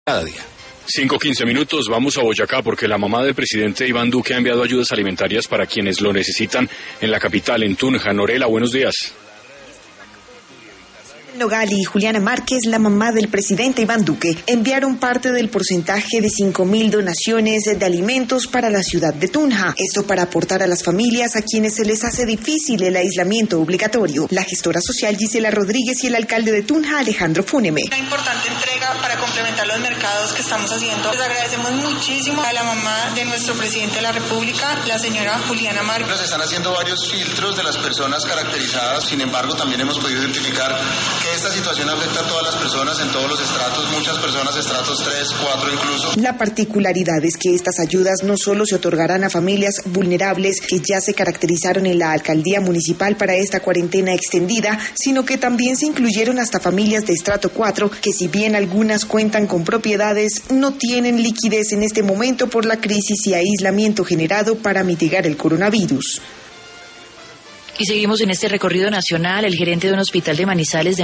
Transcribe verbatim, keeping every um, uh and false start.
cada día. cinco quince minutos, vamos a Boyacá porque la mamá del presidente Iván Duque ha enviado ayudas alimentarias para quienes lo necesitan en la capital, en Tunja. Norela, buenos días. Nogal y Juliana Márquez, la mamá del presidente Iván Duque, enviaron parte del porcentaje de cinco mil donaciones de alimentos para la ciudad de Tunja. Esto para aportar a las familias a quienes se les hace difícil el aislamiento obligatorio. La gestora social Gisela Rodríguez y el alcalde de Tunja, Alejandro Fúneme. Una importante entrega para complementar los mercados que estamos haciendo. Les agradecemos muchísimo a la mamá de nuestro presidente de la República, la señora Juliana Márquez. Nos están haciendo varios filtros de las personas caracterizadas, sin embargo también hemos podido identificar que esta situación afecta a todas las personas en todos los estratos, muchas personas estratos tres, cuatro incluso. La particularidad es que estas ayudas no solo se otorgarán a familias vulnerables que ya se caracterizaron en la alcaldía municipal para esta cuarentena extendida, sino que también se incluyeron hasta familias de estrato cuatro que, si bien algunas cuentan con propiedades, no tienen liquidez en este momento por la crisis y aislamiento generado para mitigar el coronavirus. Y seguimos en este recorrido nacional. El gerente de un hospital de Manizales de